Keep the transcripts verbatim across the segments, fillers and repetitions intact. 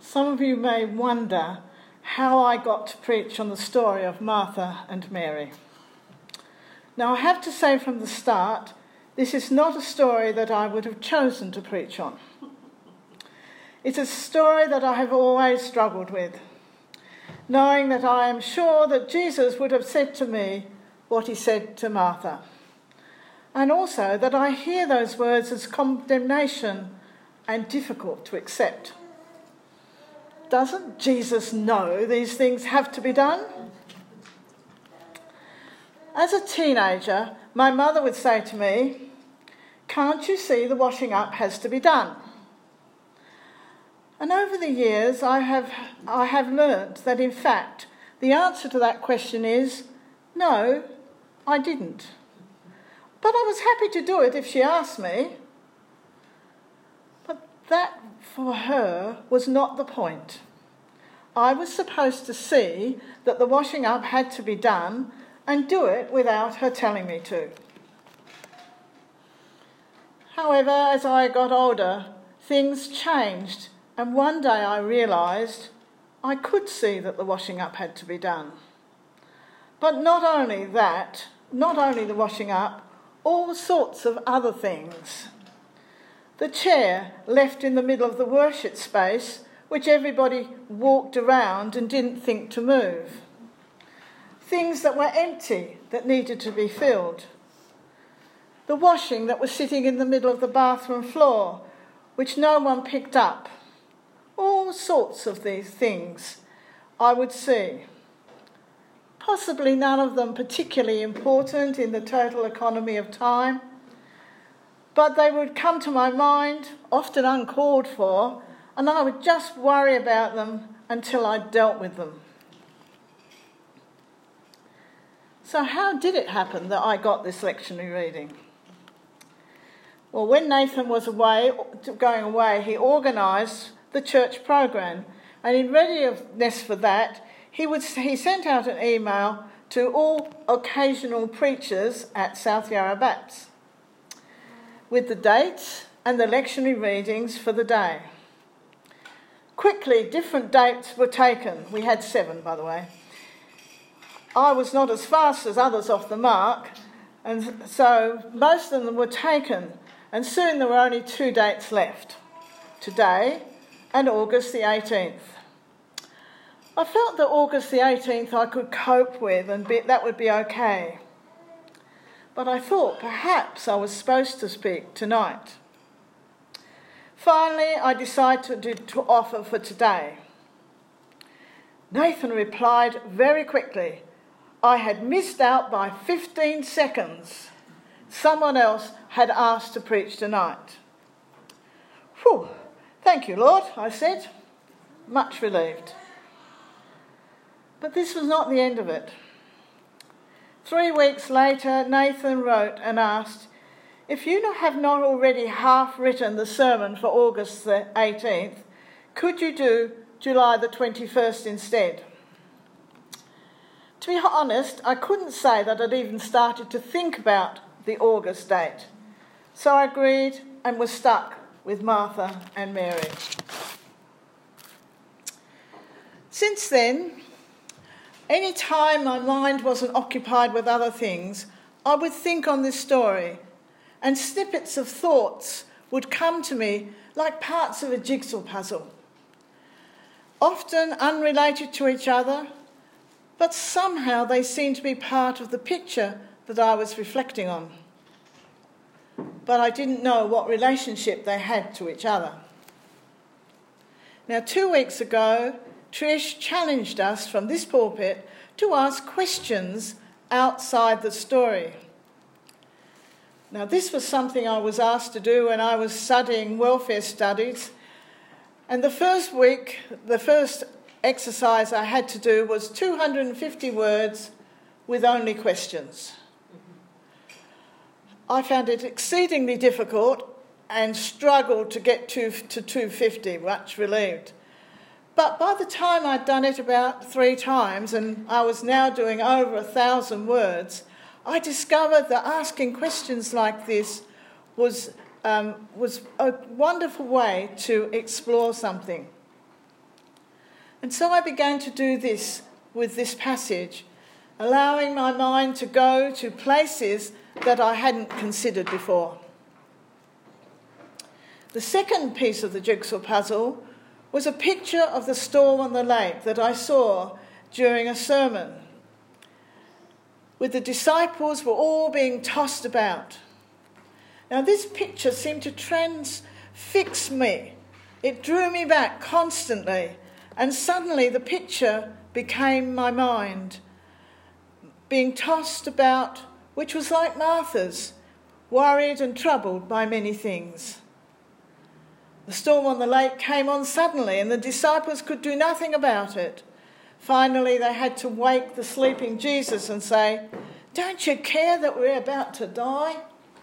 Some of you may wonder how I got to preach on the story of Martha and Mary. Now, I have to say from the start, this is not a story that I would have chosen to preach on. It's a story that I have always struggled with, knowing that I am sure that Jesus would have said to me what he said to Martha, and also that I hear those words as condemnation and difficult to accept. Doesn't Jesus know these things have to be done? As a teenager, my mother would say to me, "Can't you see the washing up has to be done?" And over the years, I have I have learnt that, in fact, the answer to that question is, no, I didn't. But I was happy to do it if she asked me. But that, for her, was not the point. I was supposed to see that the washing up had to be done and do it without her telling me to. However, as I got older, things changed, and one day I realised I could see that the washing up had to be done. But not only that, not only the washing up, all sorts of other things. The chair left in the middle of the worship space, which everybody walked around and didn't think to move. Things that were empty that needed to be filled. The washing that was sitting in the middle of the bathroom floor, which no one picked up. All sorts of these things I would see. Possibly none of them particularly important in the total economy of time, but they would come to my mind, often uncalled for, and I would just worry about them until I dealt with them. So how did it happen that I got this lectionary reading? Well, when Nathan was away, going away, he organised the church program, and in readiness for that, he would he sent out an email to all occasional preachers at South Yarra Baptist with the dates and the lectionary readings for the day. Quickly, different dates were taken. We had seven, by the way. I was not as fast as others off the mark, and so most of them were taken, and soon there were only two dates left, today and August the eighteenth. I felt that August the eighteenth I could cope with, and be, that would be okay. But I thought perhaps I was supposed to speak tonight. Finally, I decided to, to offer for today. Nathan replied very quickly. I had missed out by fifteen seconds. Someone else had asked to preach tonight. Whew, thank you, Lord, I said, much relieved. But this was not the end of it. Three weeks later, Nathan wrote and asked, if you have not already half written the sermon for August the eighteenth, could you do July the twenty-first instead? To be honest, I couldn't say that I'd even started to think about the August date. So I agreed and was stuck with Martha and Mary. Since then, any time my mind wasn't occupied with other things, I would think on this story, and snippets of thoughts would come to me like parts of a jigsaw puzzle, often unrelated to each other, but somehow they seemed to be part of the picture that I was reflecting on. But I didn't know what relationship they had to each other. Now, two weeks ago, Trish challenged us from this pulpit to ask questions outside the story. Now, this was something I was asked to do when I was studying welfare studies, and the first week, the first exercise I had to do was two hundred fifty words with only questions. I found it exceedingly difficult and struggled to get to, to two hundred fifty, much relieved. But by the time I'd done it about three times, and I was now doing over a thousand words, I discovered that asking questions like this was, um, was a wonderful way to explore something. And so I began to do this with this passage, allowing my mind to go to places that I hadn't considered before. The second piece of the jigsaw puzzle was a picture of the storm on the lake that I saw during a sermon, with the disciples were all being tossed about. Now this picture seemed to transfix me. It drew me back constantly, and suddenly the picture became my mind, being tossed about, which was like Martha's, worried and troubled by many things. The storm on the lake came on suddenly, and the disciples could do nothing about it. Finally, they had to wake the sleeping Jesus and say, "Don't you care that we're about to die?"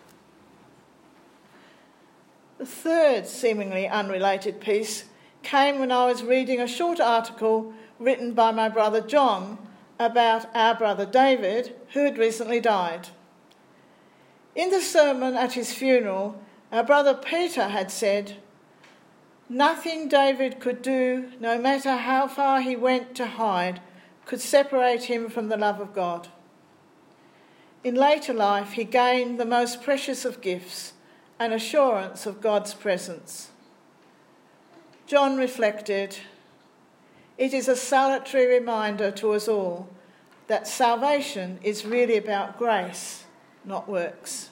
The third seemingly unrelated piece came when I was reading a short article written by my brother John about our brother David, who had recently died. In the sermon at his funeral, our brother Peter had said, "Nothing David could do, no matter how far he went to hide, could separate him from the love of God." In later life, he gained the most precious of gifts, an assurance of God's presence. John reflected, "It is a salutary reminder to us all that salvation is really about grace, not works."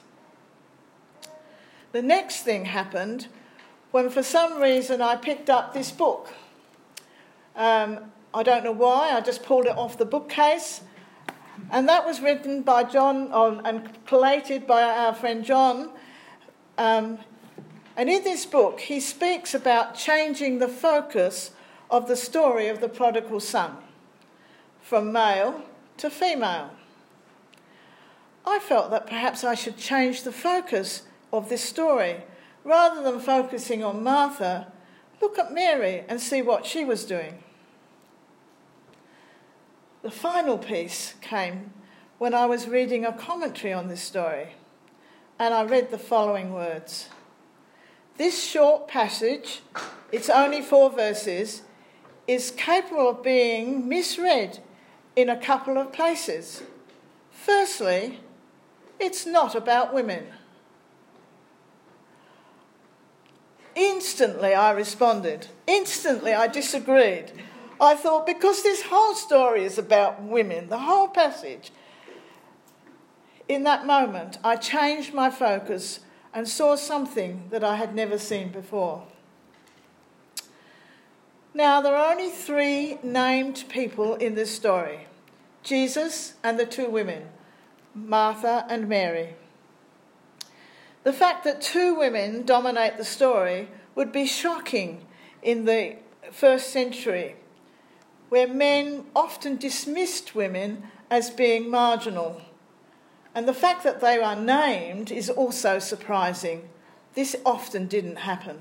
The next thing happened when for some reason I picked up this book. Um, I don't know why, I just pulled it off the bookcase. And that was written by John on, and collated by our friend John. Um, and in this book, he speaks about changing the focus of the story of the prodigal son, from male to female. I felt that perhaps I should change the focus of this story. Rather than focusing on Martha, look at Mary and see what she was doing. The final piece came when I was reading a commentary on this story, and I read the following words. This short passage, it's only four verses, is capable of being misread in a couple of places. Firstly, it's not about women. Instantly I responded. Instantly I disagreed. I thought, because this whole story is about women, the whole passage. In that moment, I changed my focus and saw something that I had never seen before. Now, there are only three named people in this story: Jesus and the two women, Martha and Mary. The fact that two women dominate the story would be shocking in the first century, where men often dismissed women as being marginal. And the fact that they are named is also surprising. This often didn't happen.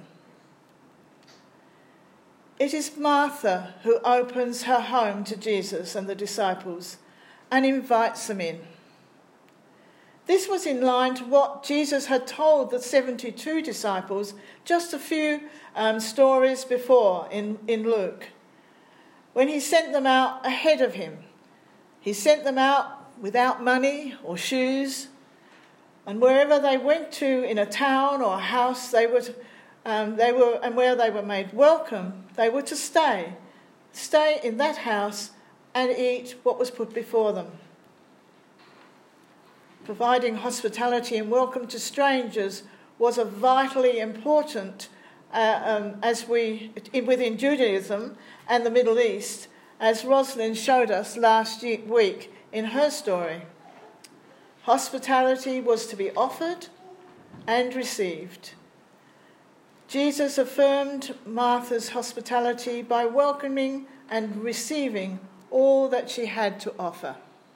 It is Martha who opens her home to Jesus and the disciples and invites them in. This was in line to what Jesus had told the seventy-two disciples just a few um, stories before in, in Luke, when he sent them out ahead of him. He sent them out without money or shoes, and wherever they went to in a town or a house, they were, to, um, they were, and where they were made welcome, they were to stay, stay in that house and eat what was put before them. Providing hospitality and welcome to strangers was a vitally important, uh, um, as we within Judaism and the Middle East, as Rosalind showed us last week in her story. Hospitality was to be offered and received. Jesus affirmed Martha's hospitality by welcoming and receiving all that she had to offer.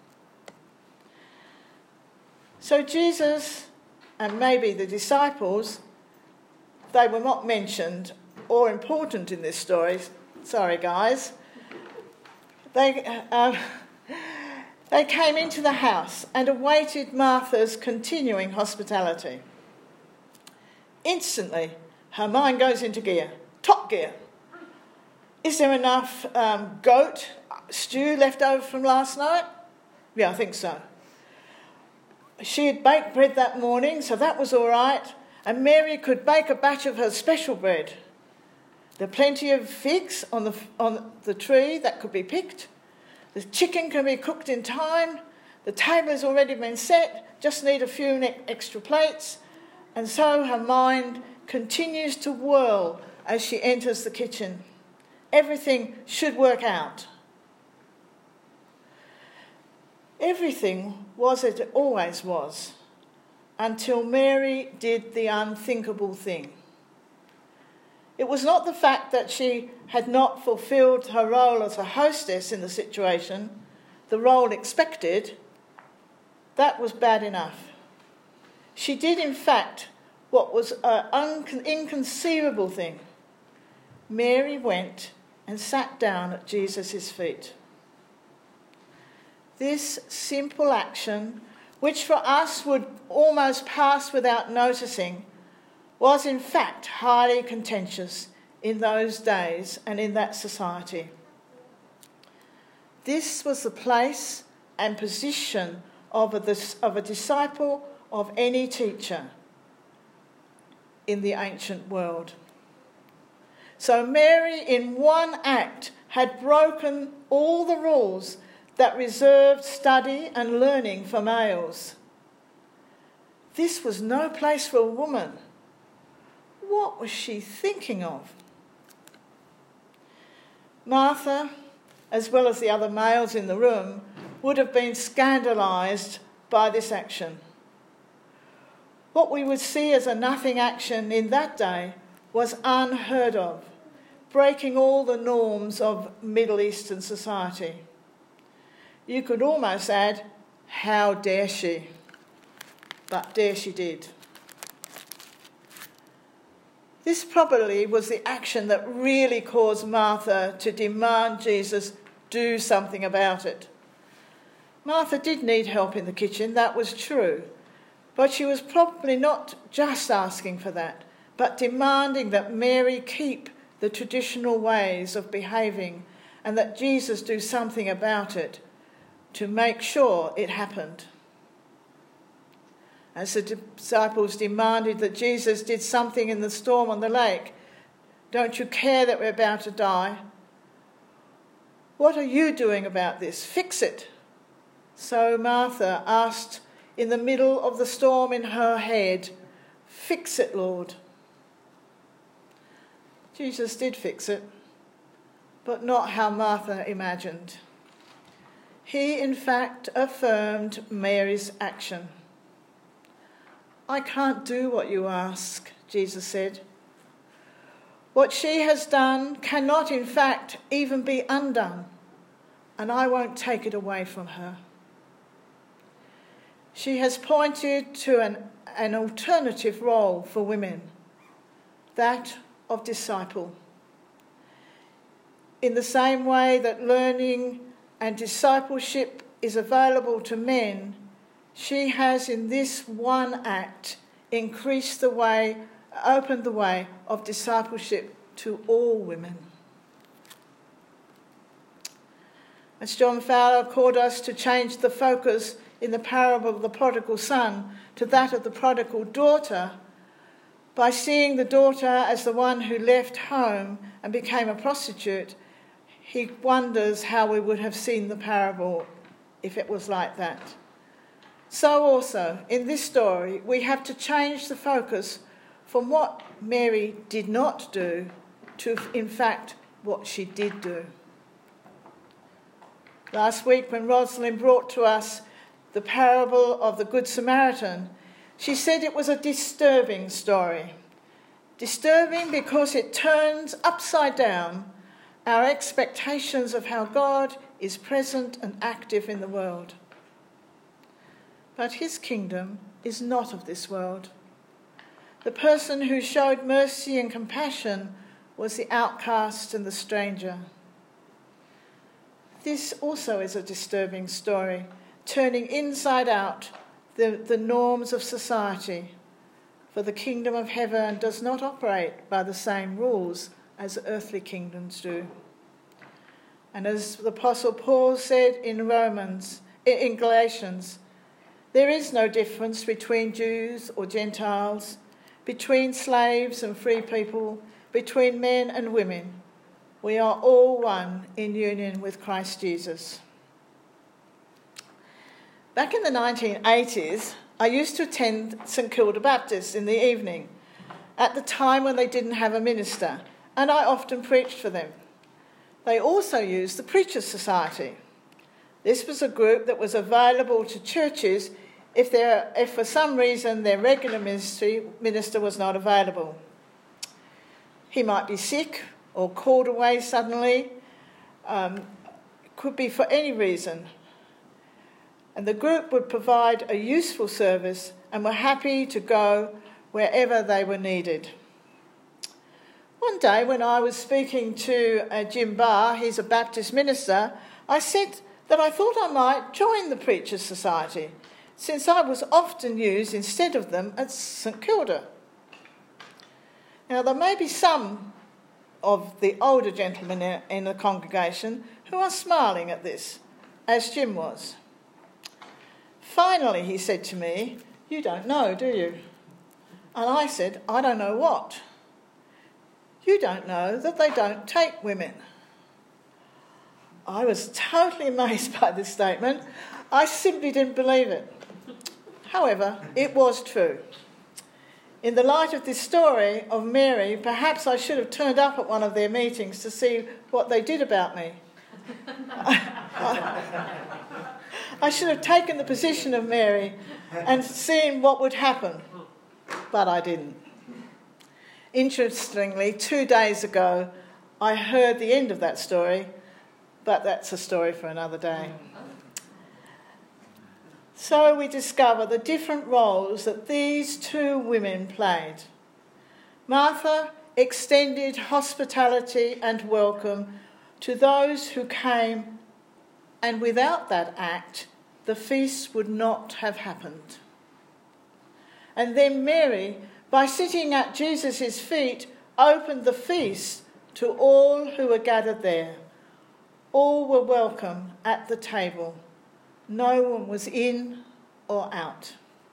So Jesus, and maybe the disciples, they were not mentioned or important in this story. Sorry, guys. They, uh, they came into the house and awaited Martha's continuing hospitality. Instantly, her mind goes into gear, top gear. Is there enough um, goat stew left over from last night? Yeah, I think so. She had baked bread that morning, so that was all right. And Mary could bake a batch of her special bread. There are plenty of figs on the, on the tree that could be picked. The chicken can be cooked in time. The table has already been set, just need a few extra plates. And so her mind continues to whirl as she enters the kitchen. Everything should work out. Everything was as it always was, until Mary did the unthinkable thing. It was not the fact that she had not fulfilled her role as a hostess in the situation, the role expected. That was bad enough. She did, in fact, what was an un- inconceivable thing. Mary went and sat down at Jesus' feet. This simple action, which for us would almost pass without noticing, was in fact highly contentious in those days and in that society. This was the place and position of a, of a disciple of any teacher in the ancient world. So Mary, in one act, had broken all the rules that reserved study and learning for males. This was no place for a woman. What was she thinking of? Martha, as well as the other males in the room, would have been scandalised by this action. What we would see as a nothing action in that day was unheard of, breaking all the norms of Middle Eastern society. You could almost add, how dare she? But dare she did. This probably was the action that really caused Martha to demand Jesus do something about it. Martha did need help in the kitchen, that was true, but she was probably not just asking for that, but demanding that Mary keep the traditional ways of behaving and that Jesus do something about it to make sure it happened. As the disciples demanded that Jesus did something in the storm on the lake, don't you care that we're about to die? What are you doing about this? Fix it. So Martha asked in the middle of the storm in her head, fix it, Lord. Jesus did fix it, but not how Martha imagined. He, in fact, affirmed Mary's action. I can't do what you ask, Jesus said. What she has done cannot, in fact, even be undone, and I won't take it away from her. She has pointed to an, an alternative role for women, that of disciple. In the same way that learning and discipleship is available to men, she has in this one act increased the way, opened the way of discipleship to all women. As John Fowler called us to change the focus in the parable of the prodigal son to that of the prodigal daughter, by seeing the daughter as the one who left home and became a prostitute, he wonders how we would have seen the parable if it was like that. So also, in this story, we have to change the focus from what Mary did not do to, in fact, what she did do. Last week, when Rosalind brought to us the parable of the Good Samaritan, she said it was a disturbing story. Disturbing because it turns upside down our expectations of how God is present and active in the world. But his kingdom is not of this world. The person who showed mercy and compassion was the outcast and the stranger. This also is a disturbing story, turning inside out the, the norms of society. For the kingdom of heaven does not operate by the same rules as earthly kingdoms do. And as the Apostle Paul said in Romans, in Galatians, there is no difference between Jews or Gentiles, between slaves and free people, between men and women. We are all one in union with Christ Jesus. Back in the nineteen eighties, I used to attend St Kilda Baptist in the evening, at the time when they didn't have a minister, and I often preached for them. They also used the Preachers' Society. This was a group that was available to churches if, there, if for some reason their regular ministry, minister was not available. He might be sick or called away suddenly. Um, it could be for any reason. And the group would provide a useful service and were happy to go wherever they were needed. One day when I was speaking to uh, Jim Barr, he's a Baptist minister, I said that I thought I might join the Preachers' Society, since I was often used instead of them at St Kilda. Now, there may be some of the older gentlemen in the congregation who are smiling at this, as Jim was. Finally, he said to me, "You don't know, do you?" And I said, "I don't know what." "You don't know that they don't take women." I was totally amazed by this statement. I simply didn't believe it. However, it was true. In the light of this story of Mary, perhaps I should have turned up at one of their meetings to see what they did about me. I should have taken the position of Mary and seen what would happen, but I didn't. Interestingly, two days ago, I heard the end of that story, but that's a story for another day. So we discover the different roles that these two women played. Martha extended hospitality and welcome to those who came, and without that act, the feast would not have happened. And then Mary, by sitting at Jesus' feet, opened the feast to all who were gathered there. All were welcome at the table. No one was in or out.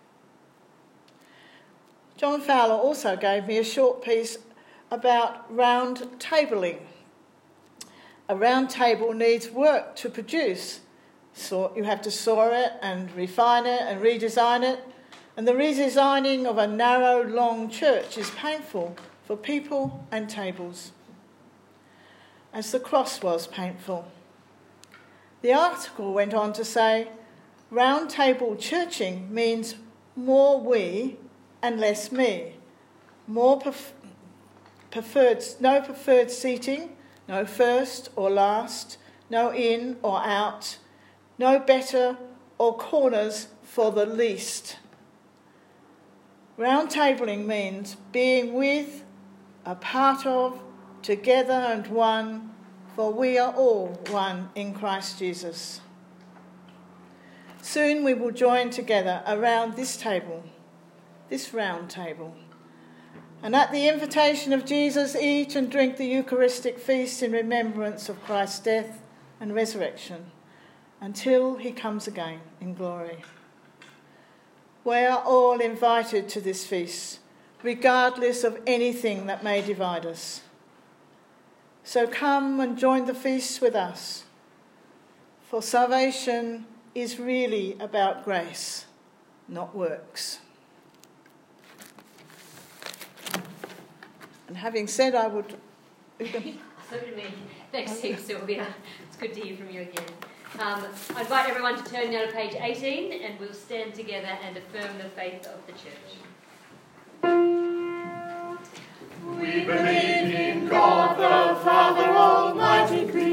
John Fowler also gave me a short piece about round tabling. A round table needs work to produce. So you have to saw it and refine it and redesign it. And the redesigning of a narrow, long church is painful for people and tables, as the cross was painful. The article went on to say, round table churching means more we and less me. More pref- preferred, no preferred seating, no first or last, no in or out, no better or corners for the least. Round tabling means being with, a part of, together and one, for we are all one in Christ Jesus. Soon we will join together around this table, this round table, and at the invitation of Jesus, eat and drink the Eucharistic feast in remembrance of Christ's death and resurrection, until he comes again in glory. We are all invited to this feast, regardless of anything that may divide us. So come and join the feast with us, for salvation is really about grace, not works. And having said, I would... So did me. Thanks, Steve, Sylvia. It's good to hear from you again. Um, I invite everyone to turn now to page eighteen, and we'll stand together and affirm the faith of the church. We believe in God the Father Almighty,